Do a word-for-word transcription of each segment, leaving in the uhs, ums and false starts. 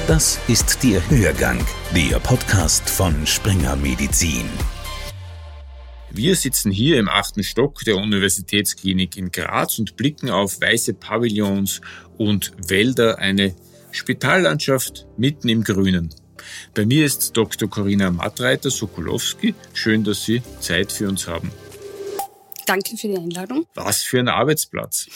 Das ist der Hörgang, der Podcast von Springer Medizin. Wir sitzen hier im achten Stock der Universitätsklinik in Graz und blicken auf weiße Pavillons und Wälder, eine Spitallandschaft mitten im Grünen. Bei mir ist Doktor Corinna Mattreiter-Sokolowski. Schön, dass Sie Zeit für uns haben. Danke für die Einladung. Was für ein Arbeitsplatz.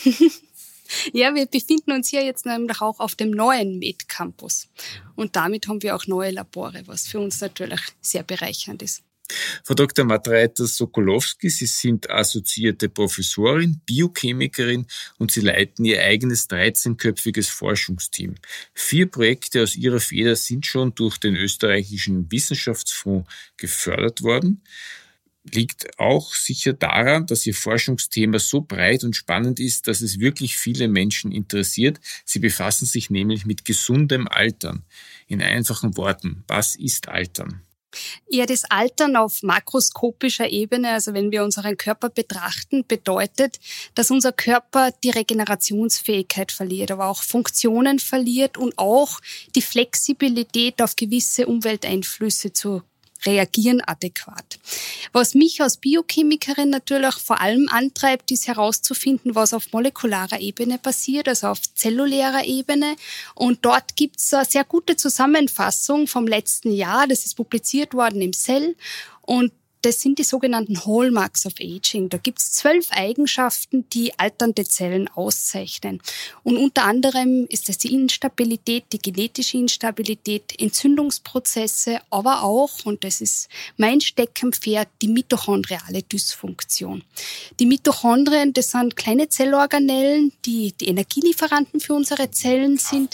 Ja, wir befinden uns hier jetzt nämlich auch auf dem neuen Med-Campus. Und damit haben wir auch neue Labore, was für uns natürlich sehr bereichernd ist. Frau Doktor Mattreiter-Sokolowski, Sie sind assoziierte Professorin, Biochemikerin und Sie leiten Ihr eigenes dreizehnköpfiges Forschungsteam. Vier Projekte aus Ihrer Feder sind schon durch den österreichischen Wissenschaftsfonds gefördert worden. Liegt auch sicher daran, dass Ihr Forschungsthema so breit und spannend ist, dass es wirklich viele Menschen interessiert. Sie befassen sich nämlich mit gesundem Altern. In einfachen Worten, was ist Altern? Ja, das Altern auf makroskopischer Ebene, also wenn wir unseren Körper betrachten, bedeutet, dass unser Körper die Regenerationsfähigkeit verliert, aber auch Funktionen verliert und auch die Flexibilität auf gewisse Umwelteinflüsse zu reagieren adäquat. Was mich als Biochemikerin natürlich vor allem antreibt, ist herauszufinden, was auf molekularer Ebene passiert, also auf zellulärer Ebene. Und dort gibt es eine sehr gute Zusammenfassung vom letzten Jahr. Das ist publiziert worden im Cell. Und das sind die sogenannten Hallmarks of Aging. Da gibt es zwölf Eigenschaften, die alternde Zellen auszeichnen. Und unter anderem ist es die Instabilität, die genetische Instabilität, Entzündungsprozesse, aber auch, und das ist mein Steckenpferd, die mitochondriale Dysfunktion. Die Mitochondrien, das sind kleine Zellorganellen, die die Energielieferanten für unsere Zellen sind.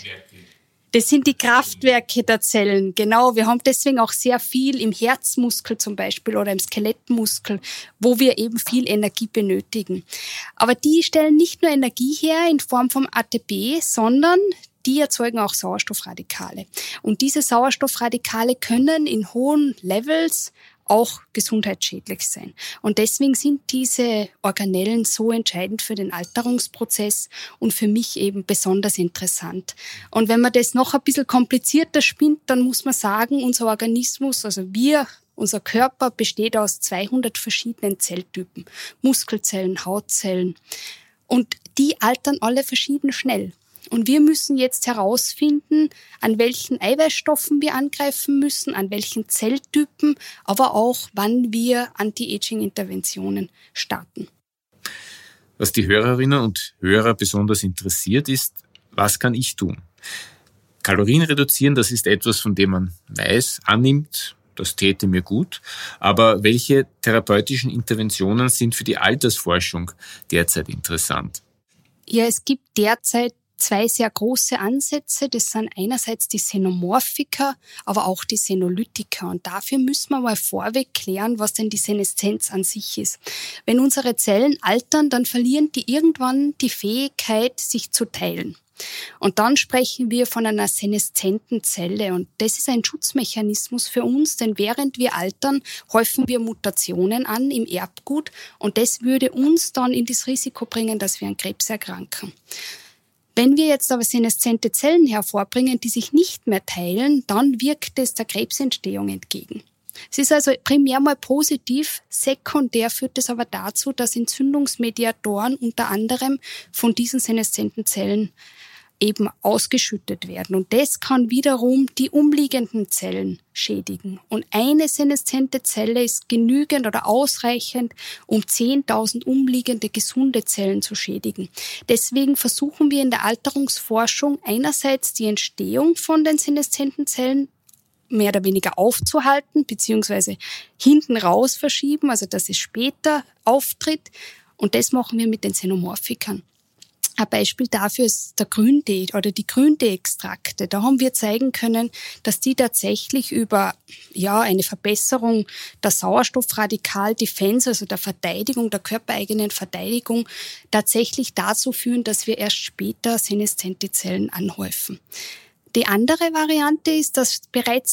Das sind die Kraftwerke der Zellen, genau. Wir haben deswegen auch sehr viel im Herzmuskel zum Beispiel oder im Skelettmuskel, wo wir eben viel Energie benötigen. Aber die stellen nicht nur Energie her in Form von A T P, sondern die erzeugen auch Sauerstoffradikale. Und diese Sauerstoffradikale können in hohen Levels auch gesundheitsschädlich sein. Und deswegen sind diese Organellen so entscheidend für den Alterungsprozess und für mich eben besonders interessant. Und wenn man das noch ein bisschen komplizierter spinnt, dann muss man sagen, unser Organismus, also wir, unser Körper besteht aus zweihundert verschiedenen Zelltypen. Muskelzellen, Hautzellen. Und die altern alle verschieden schnell. Und wir müssen jetzt herausfinden, an welchen Eiweißstoffen wir angreifen müssen, an welchen Zelltypen, aber auch, wann wir Anti-Aging-Interventionen starten. Was die Hörerinnen und Hörer besonders interessiert ist, was kann ich tun? Kalorien reduzieren, das ist etwas, von dem man weiß, annimmt, das täte mir gut. Aber welche therapeutischen Interventionen sind für die Altersforschung derzeit interessant? Ja, es gibt derzeit zwei sehr große Ansätze. Das sind einerseits die Xenomorphika, aber auch die Senolytika. Und dafür müssen wir mal vorweg klären, was denn die Seneszenz an sich ist. Wenn unsere Zellen altern, dann verlieren die irgendwann die Fähigkeit, sich zu teilen. Und dann sprechen wir von einer seneszenten Zelle. Und das ist ein Schutzmechanismus für uns, denn während wir altern, häufen wir Mutationen an im Erbgut. Und das würde uns dann in das Risiko bringen, dass wir an Krebs erkranken. Wenn wir jetzt aber seneszente Zellen hervorbringen, die sich nicht mehr teilen, dann wirkt es der Krebsentstehung entgegen. Es ist also primär mal positiv, sekundär führt es aber dazu, dass Entzündungsmediatoren unter anderem von diesen seneszenten Zellen eben ausgeschüttet werden. Und das kann wiederum die umliegenden Zellen schädigen. Und eine seneszente Zelle ist genügend oder ausreichend, um zehntausend umliegende gesunde Zellen zu schädigen. Deswegen versuchen wir in der Alterungsforschung einerseits die Entstehung von den seneszenten Zellen mehr oder weniger aufzuhalten, beziehungsweise hinten raus verschieben, also dass es später auftritt. Und das machen wir mit den Xenomorphikern. Ein Beispiel dafür ist der Grüntee oder die Grüntee-Extrakte. Da haben wir zeigen können, dass die tatsächlich über ja eine Verbesserung der Sauerstoffradikal-Defense, also der Verteidigung, der körpereigenen Verteidigung, tatsächlich dazu führen, dass wir erst später seneszente Zellen anhäufen. Die andere Variante ist, dass bereits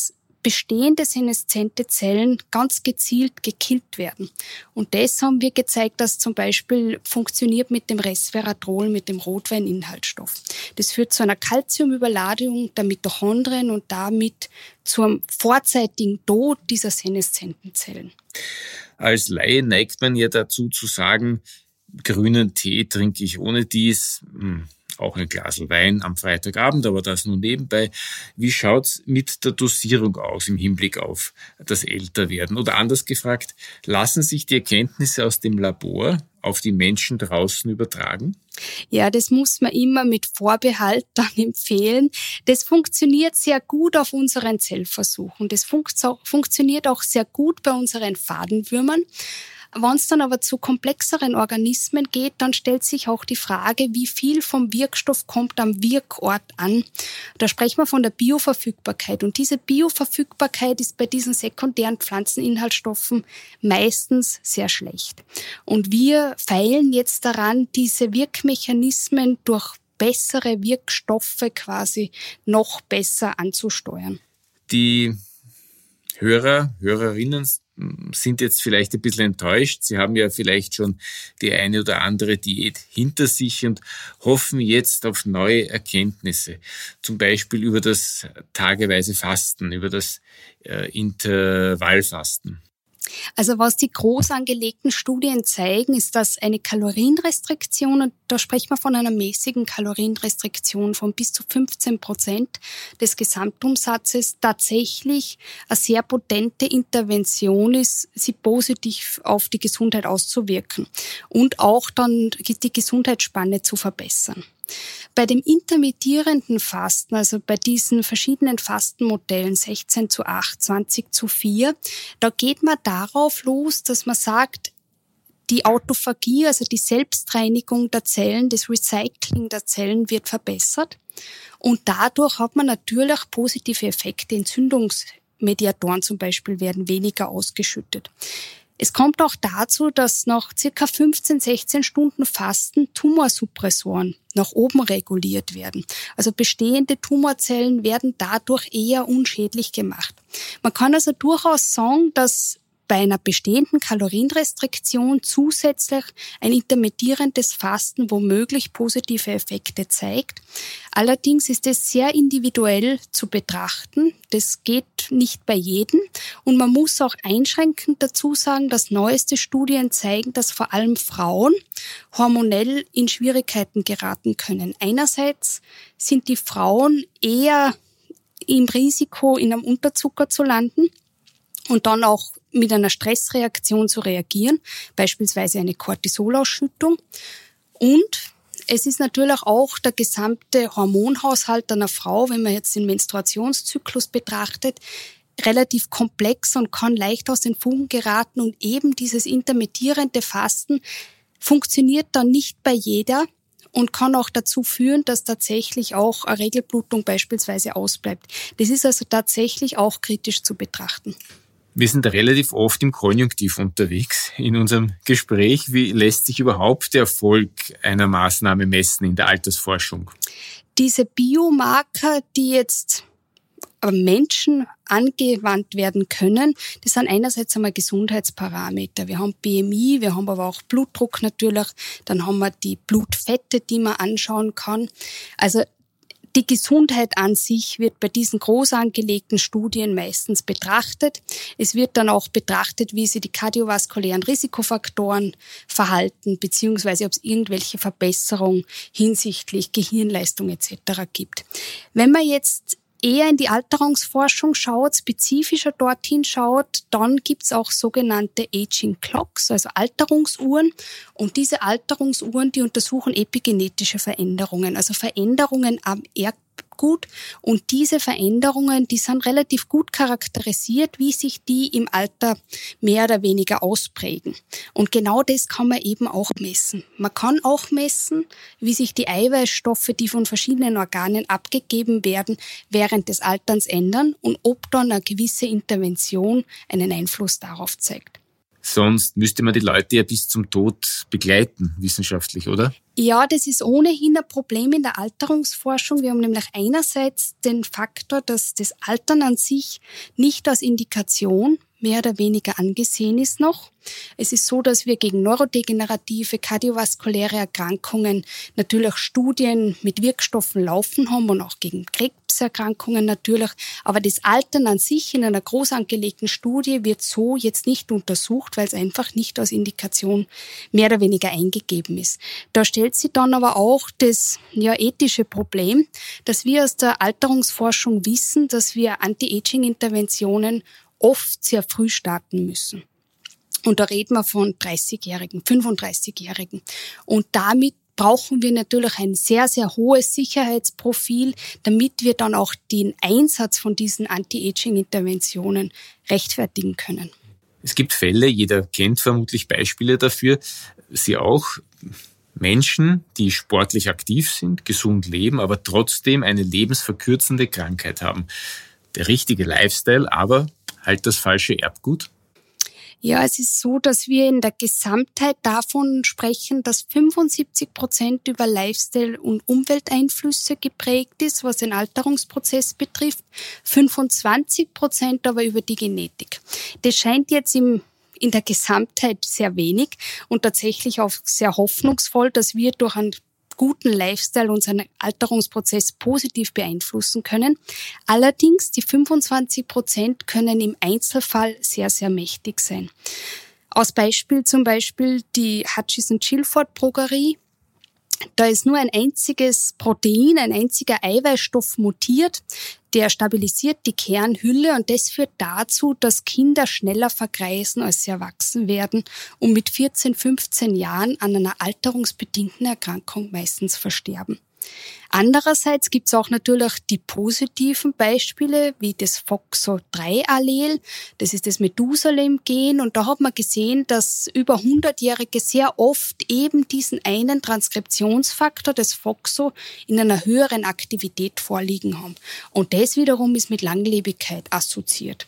bestehende seneszente Zellen ganz gezielt gekillt werden. Und das haben wir gezeigt, dass zum Beispiel funktioniert mit dem Resveratrol, mit dem Rotweininhaltsstoff. Das führt zu einer Calciumüberladung der Mitochondrien und damit zum vorzeitigen Tod dieser seneszenten Zellen. Als Laie neigt man ja dazu zu sagen, grünen Tee trinke ich ohne dies, hm, auch ein Glas Wein am Freitagabend, aber das nur nebenbei. Wie schaut's mit der Dosierung aus im Hinblick auf das Älterwerden? Oder anders gefragt, lassen sich die Erkenntnisse aus dem Labor auf die Menschen draußen übertragen? Ja, das muss man immer mit Vorbehalt dann empfehlen. Das funktioniert sehr gut auf unseren Zellversuchen. Das funkt- funktioniert auch sehr gut bei unseren Fadenwürmern. Wenn es dann aber zu komplexeren Organismen geht, dann stellt sich auch die Frage, wie viel vom Wirkstoff kommt am Wirkort an. Da sprechen wir von der Bioverfügbarkeit. Und diese Bioverfügbarkeit ist bei diesen sekundären Pflanzeninhaltsstoffen meistens sehr schlecht. Und wir feilen jetzt daran, diese Wirkmechanismen durch bessere Wirkstoffe quasi noch besser anzusteuern. Die Hörer, Hörerinnen sind jetzt vielleicht ein bisschen enttäuscht. Sie haben ja vielleicht schon die eine oder andere Diät hinter sich und hoffen jetzt auf neue Erkenntnisse. Zum Beispiel über das tageweise Fasten, über das äh, Intervallfasten. Also was die groß angelegten Studien zeigen, ist, dass eine Kalorienrestriktion, und da sprechen wir von einer mäßigen Kalorienrestriktion von bis zu fünfzehn Prozent des Gesamtumsatzes, tatsächlich eine sehr potente Intervention ist, sie positiv auf die Gesundheit auszuwirken und auch dann die Gesundheitsspanne zu verbessern. Bei dem intermittierenden Fasten, also bei diesen verschiedenen Fastenmodellen sechzehn zu acht, zwanzig zu vier, da geht man darauf los, dass man sagt, die Autophagie, also die Selbstreinigung der Zellen, das Recycling der Zellen wird verbessert und dadurch hat man natürlich positive Effekte. Entzündungsmediatoren zum Beispiel werden weniger ausgeschüttet. Es kommt auch dazu, dass nach circa fünfzehn, sechzehn Stunden Fasten Tumorsuppressoren nach oben reguliert werden. Also bestehende Tumorzellen werden dadurch eher unschädlich gemacht. Man kann also durchaus sagen, dass bei einer bestehenden Kalorienrestriktion zusätzlich ein intermittierendes Fasten womöglich positive Effekte zeigt. Allerdings ist es sehr individuell zu betrachten. Das geht nicht bei jedem. Und man muss auch einschränkend dazu sagen, dass neueste Studien zeigen, dass vor allem Frauen hormonell in Schwierigkeiten geraten können. Einerseits sind die Frauen eher im Risiko, in einem Unterzucker zu landen und dann auch mit einer Stressreaktion zu reagieren, beispielsweise eine Cortisolausschüttung. Und es ist natürlich auch der gesamte Hormonhaushalt einer Frau, wenn man jetzt den Menstruationszyklus betrachtet, relativ komplex und kann leicht aus den Fugen geraten. Und eben dieses intermittierende Fasten funktioniert dann nicht bei jeder und kann auch dazu führen, dass tatsächlich auch eine Regelblutung beispielsweise ausbleibt. Das ist also tatsächlich auch kritisch zu betrachten. Wir sind relativ oft im Konjunktiv unterwegs in unserem Gespräch. Wie lässt sich überhaupt der Erfolg einer Maßnahme messen in der Altersforschung? Diese Biomarker, die jetzt am Menschen angewandt werden können, das sind einerseits einmal Gesundheitsparameter. Wir haben B M I, wir haben aber auch Blutdruck natürlich, dann haben wir die Blutfette, die man anschauen kann. Also die Gesundheit an sich wird bei diesen groß angelegten Studien meistens betrachtet. Es wird dann auch betrachtet, wie sich die kardiovaskulären Risikofaktoren verhalten, beziehungsweise ob es irgendwelche Verbesserungen hinsichtlich Gehirnleistung et cetera gibt. Wenn man jetzt eher in die Alterungsforschung schaut, spezifischer dorthin schaut, dann gibt's auch sogenannte Aging Clocks, also Alterungsuhren. Und diese Alterungsuhren, die untersuchen epigenetische Veränderungen, also Veränderungen am Erbgut. Und diese Veränderungen, die sind relativ gut charakterisiert, wie sich die im Alter mehr oder weniger ausprägen. Und genau das kann man eben auch messen. Man kann auch messen, wie sich die Eiweißstoffe, die von verschiedenen Organen abgegeben werden, während des Alterns ändern und ob dann eine gewisse Intervention einen Einfluss darauf zeigt. Sonst müsste man die Leute ja bis zum Tod begleiten, wissenschaftlich, oder? Ja, das ist ohnehin ein Problem in der Alterungsforschung. Wir haben nämlich einerseits den Faktor, dass das Altern an sich nicht als Indikation mehr oder weniger angesehen ist noch. Es ist so, dass wir gegen neurodegenerative, kardiovaskuläre Erkrankungen natürlich Studien mit Wirkstoffen laufen haben und auch gegen Krebserkrankungen natürlich. Aber das Altern an sich in einer groß angelegten Studie wird so jetzt nicht untersucht, weil es einfach nicht als Indikation mehr oder weniger eingegeben ist. Da stellt sich dann aber auch das ja, ethische Problem, dass wir aus der Alterungsforschung wissen, dass wir Anti-Aging-Interventionen oft sehr früh starten müssen. Und da reden wir von dreißigjährigen, fünfunddreißigjährigen. Und damit brauchen wir natürlich ein sehr, sehr hohes Sicherheitsprofil, damit wir dann auch den Einsatz von diesen Anti-Aging-Interventionen rechtfertigen können. Es gibt Fälle, jeder kennt vermutlich Beispiele dafür, Sie auch, Menschen, die sportlich aktiv sind, gesund leben, aber trotzdem eine lebensverkürzende Krankheit haben. Der richtige Lifestyle, aber halt das falsche Erbgut? Ja, es ist so, dass wir in der Gesamtheit davon sprechen, dass fünfundsiebzig Prozent über Lifestyle und Umwelteinflüsse geprägt ist, was den Alterungsprozess betrifft, fünfundzwanzig Prozent aber über die Genetik. Das scheint jetzt im in der Gesamtheit sehr wenig und tatsächlich auch sehr hoffnungsvoll, dass wir durch einen guten Lifestyle unseren Alterungsprozess positiv beeinflussen können. Allerdings, die fünfundzwanzig Prozent können im Einzelfall sehr, sehr mächtig sein. Aus Beispiel zum Beispiel die Hutchison-Gilford-Progerie. Da ist nur ein einziges Protein, ein einziger Eiweißstoff mutiert, der stabilisiert die Kernhülle und das führt dazu, dass Kinder schneller vergreisen, als sie erwachsen werden und mit vierzehn, fünfzehn Jahren an einer alterungsbedingten Erkrankung meistens versterben. Andererseits gibt es auch natürlich die positiven Beispiele, wie das F O X O drei Allel, das ist das Methusalem-Gen und da hat man gesehen, dass über hundertjährige sehr oft eben diesen einen Transkriptionsfaktor, das F O X O, in einer höheren Aktivität vorliegen haben. Und das wiederum ist mit Langlebigkeit assoziiert.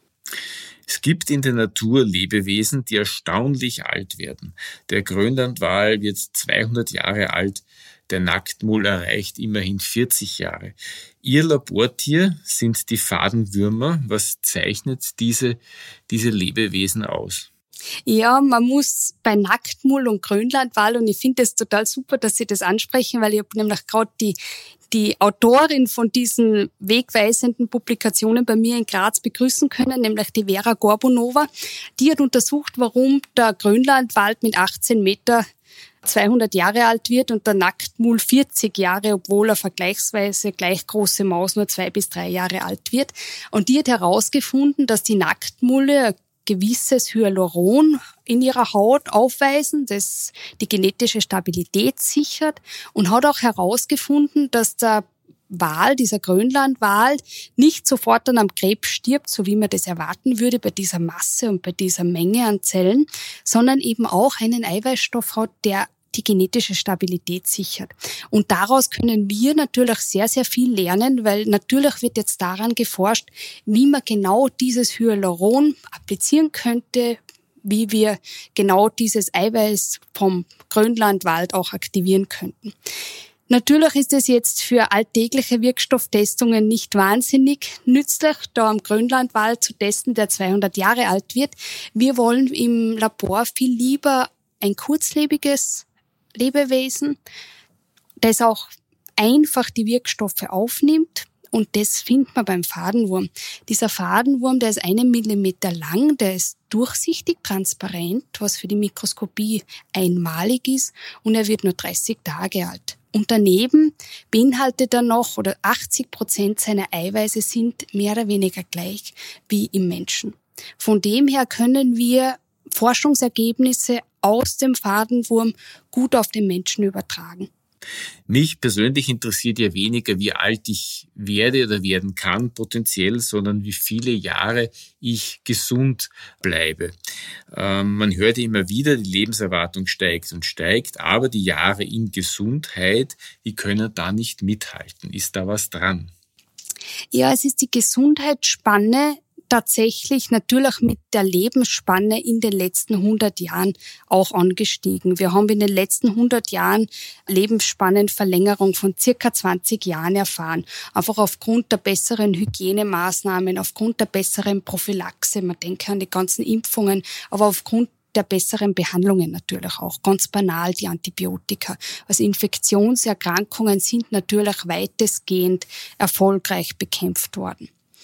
Es gibt in der Natur Lebewesen, die erstaunlich alt werden. Der Grönlandwal wird zweihundert Jahre alt, der Nacktmull erreicht immerhin vierzig Jahre. Ihr Labortier sind die Fadenwürmer. Was zeichnet diese, diese Lebewesen aus? Ja, man muss bei Nacktmull und Grönlandwal, und ich finde es total super, dass Sie das ansprechen, weil ich habe nämlich gerade die die Autorin von diesen wegweisenden Publikationen bei mir in Graz begrüßen können, nämlich die Vera Gorbunova. Die hat untersucht, warum der Grönlandwal mit achtzehn Meter zweihundert Jahre alt wird und der Nacktmull vierzig Jahre, obwohl er vergleichsweise gleich große Maus nur zwei bis drei Jahre alt wird. Und die hat herausgefunden, dass die Nacktmulle ein gewisses Hyaluron in ihrer Haut aufweisen, das die genetische Stabilität sichert, und hat auch herausgefunden, dass der Wal, dieser Grönlandwal, nicht sofort dann am Krebs stirbt, so wie man das erwarten würde bei dieser Masse und bei dieser Menge an Zellen, sondern eben auch einen Eiweißstoff hat, der die genetische Stabilität sichert. Und daraus können wir natürlich sehr, sehr viel lernen, weil natürlich wird jetzt daran geforscht, wie man genau dieses Hyaluron applizieren könnte, wie wir genau dieses Eiweiß vom Grönlandwal auch aktivieren könnten. Natürlich ist es jetzt für alltägliche Wirkstofftestungen nicht wahnsinnig nützlich, da am Grönlandwal zu testen, der zweihundert Jahre alt wird. Wir wollen im Labor viel lieber ein kurzlebiges Lebewesen, das auch einfach die Wirkstoffe aufnimmt, und das findet man beim Fadenwurm. Dieser Fadenwurm, der ist einen Millimeter lang, der ist durchsichtig, transparent, was für die Mikroskopie einmalig ist, und er wird nur dreißig Tage alt. Und daneben beinhaltet er noch, oder achtzig Prozent seiner Eiweiße sind mehr oder weniger gleich wie im Menschen. Von dem her können wir Forschungsergebnisse aus dem Fadenwurm gut auf den Menschen übertragen. Mich persönlich interessiert ja weniger, wie alt ich werde oder werden kann potenziell, sondern wie viele Jahre ich gesund bleibe. Ähm, man hört ja immer wieder, die Lebenserwartung steigt und steigt, aber die Jahre in Gesundheit, die können da nicht mithalten. Ist da was dran? Ja, es ist die Gesundheitsspanne, tatsächlich natürlich mit der Lebensspanne in den letzten hundert Jahren auch angestiegen. Wir haben in den letzten hundert Jahren Lebensspannenverlängerung von circa zwanzig Jahren erfahren. Einfach aufgrund der besseren Hygienemaßnahmen, aufgrund der besseren Prophylaxe. Man denke an die ganzen Impfungen, aber aufgrund der besseren Behandlungen natürlich auch. Ganz banal die Antibiotika. Also Infektionserkrankungen sind natürlich weitestgehend erfolgreich bekämpft worden.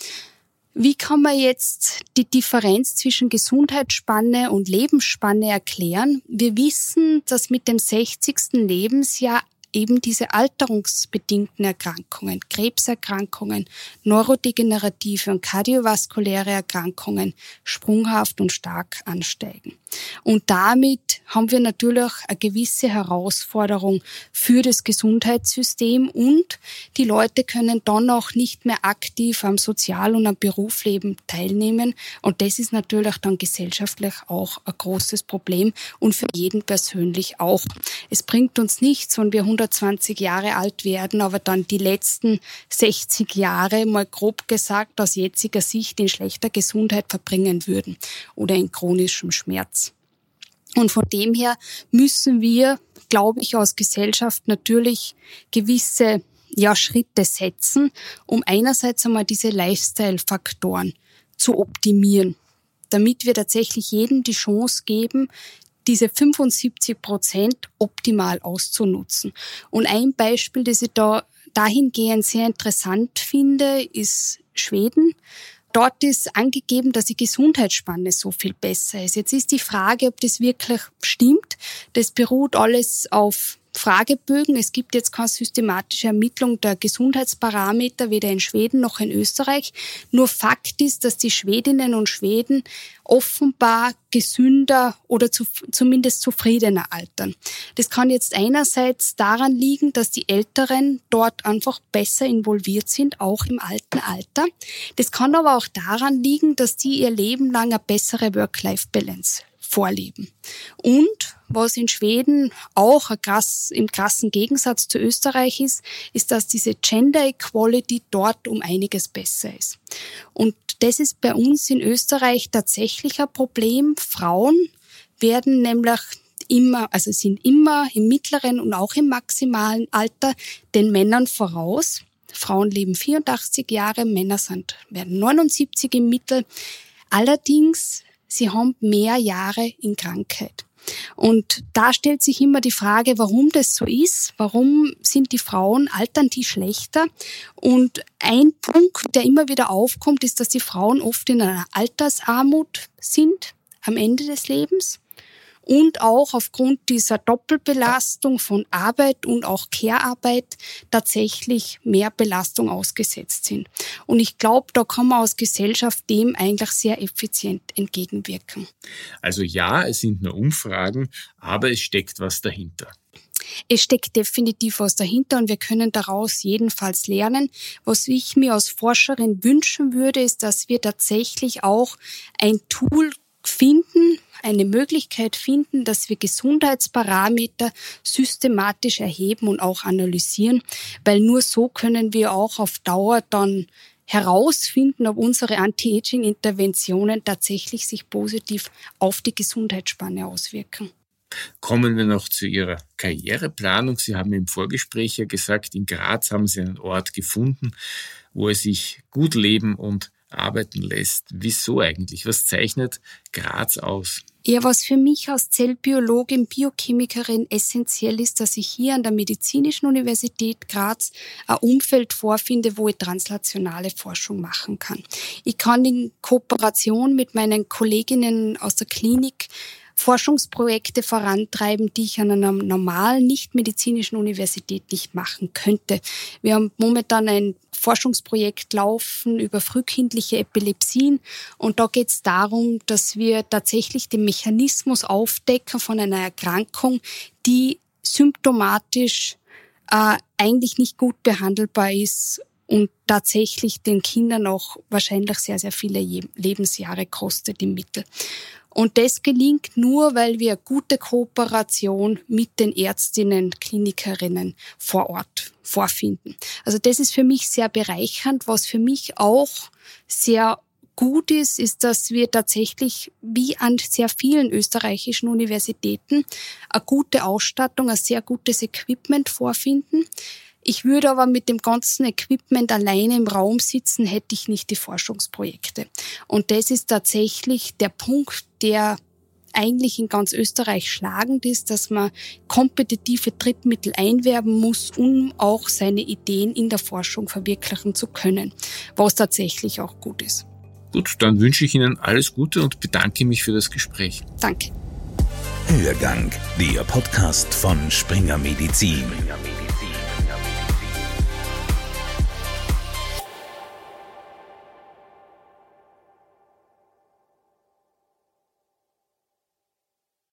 Wie kann man jetzt die Differenz zwischen Gesundheitsspanne und Lebensspanne erklären? Wir wissen, dass mit dem sechzigsten Lebensjahr eben diese alterungsbedingten Erkrankungen, Krebserkrankungen, neurodegenerative und kardiovaskuläre Erkrankungen sprunghaft und stark ansteigen. Und damit haben wir natürlich eine gewisse Herausforderung für das Gesundheitssystem und die Leute können dann auch nicht mehr aktiv am Sozial- und am Berufsleben teilnehmen. Und das ist natürlich dann gesellschaftlich auch ein großes Problem und für jeden persönlich auch. Es bringt uns nichts, wenn wir hundertzwanzig Jahre alt werden, aber dann die letzten sechzig Jahre, mal grob gesagt, aus jetziger Sicht in schlechter Gesundheit verbringen würden oder in chronischem Schmerz. Und von dem her müssen wir, glaube ich, als Gesellschaft natürlich gewisse ja, Schritte setzen, um einerseits einmal diese Lifestyle-Faktoren zu optimieren, damit wir tatsächlich jedem die Chance geben, diese fünfundsiebzig Prozent optimal auszunutzen. Und ein Beispiel, das ich da dahingehend sehr interessant finde, ist Schweden. Dort ist angegeben, dass die Gesundheitsspanne so viel besser ist. Jetzt ist die Frage, ob das wirklich stimmt. Das beruht alles auf Fragebögen. Es gibt jetzt keine systematische Ermittlung der Gesundheitsparameter, weder in Schweden noch in Österreich. Nur Fakt ist, dass die Schwedinnen und Schweden offenbar gesünder oder zu, zumindest zufriedener altern. Das kann jetzt einerseits daran liegen, dass die Älteren dort einfach besser involviert sind, auch im alten Alter. Das kann aber auch daran liegen, dass die ihr Leben lang eine bessere Work-Life-Balance vorleben. Und was in Schweden auch ein krass, im krassen Gegensatz zu Österreich ist, ist, dass diese Gender Equality dort um einiges besser ist. Und das ist bei uns in Österreich tatsächlich ein Problem. Frauen werden nämlich immer, also sind immer im mittleren und auch im maximalen Alter den Männern voraus. Frauen leben vierundachtzig Jahre, Männer sind, werden neunundsiebzig im Mittel. Allerdings, sie haben mehr Jahre in Krankheit. Und da stellt sich immer die Frage, warum das so ist. Warum sind die Frauen, altern die schlechter? Und ein Punkt, der immer wieder aufkommt, ist, dass die Frauen oft in einer Altersarmut sind am Ende des Lebens. Und auch aufgrund dieser Doppelbelastung von Arbeit und auch Care-Arbeit tatsächlich mehr Belastung ausgesetzt sind. Und ich glaube, da kann man als Gesellschaft dem eigentlich sehr effizient entgegenwirken. Also ja, es sind nur Umfragen, aber es steckt was dahinter. Es steckt definitiv was dahinter und wir können daraus jedenfalls lernen. Was ich mir als Forscherin wünschen würde, ist, dass wir tatsächlich auch ein Tool finden, eine Möglichkeit finden, dass wir Gesundheitsparameter systematisch erheben und auch analysieren, weil nur so können wir auch auf Dauer dann herausfinden, ob unsere Anti-Aging-Interventionen tatsächlich sich positiv auf die Gesundheitsspanne auswirken. Kommen wir noch zu Ihrer Karriereplanung. Sie haben im Vorgespräch ja gesagt, in Graz haben Sie einen Ort gefunden, wo es sich gut leben und arbeiten lässt. Wieso eigentlich? Was zeichnet Graz aus? Ja, was für mich als Zellbiologin, Biochemikerin essentiell ist, dass ich hier an der Medizinischen Universität Graz ein Umfeld vorfinde, wo ich translationale Forschung machen kann. Ich kann in Kooperation mit meinen Kolleginnen aus der Klinik Forschungsprojekte vorantreiben, die ich an einer normalen, nicht-medizinischen Universität nicht machen könnte. Wir haben momentan ein Forschungsprojekt laufen über frühkindliche Epilepsien und da geht es darum, dass wir tatsächlich den Mechanismus aufdecken von einer Erkrankung, die symptomatisch äh, eigentlich nicht gut behandelbar ist und tatsächlich den Kindern auch wahrscheinlich sehr, sehr viele Lebensjahre kostet im Mittel. Und das gelingt nur, weil wir gute Kooperation mit den Ärztinnen, Klinikerinnen vor Ort vorfinden. Also das ist für mich sehr bereichernd, was für mich auch sehr gut ist, ist, dass wir tatsächlich, wie an sehr vielen österreichischen Universitäten, eine gute Ausstattung, ein sehr gutes Equipment vorfinden. Ich würde aber mit dem ganzen Equipment alleine im Raum sitzen, hätte ich nicht die Forschungsprojekte. Und das ist tatsächlich der Punkt, der eigentlich in ganz Österreich schlagend ist, dass man kompetitive Drittmittel einwerben muss, um auch seine Ideen in der Forschung verwirklichen zu können, was tatsächlich auch gut ist. Gut, dann wünsche ich Ihnen alles Gute und bedanke mich für das Gespräch. Danke. Hörgang, der Podcast von Springer Medizin.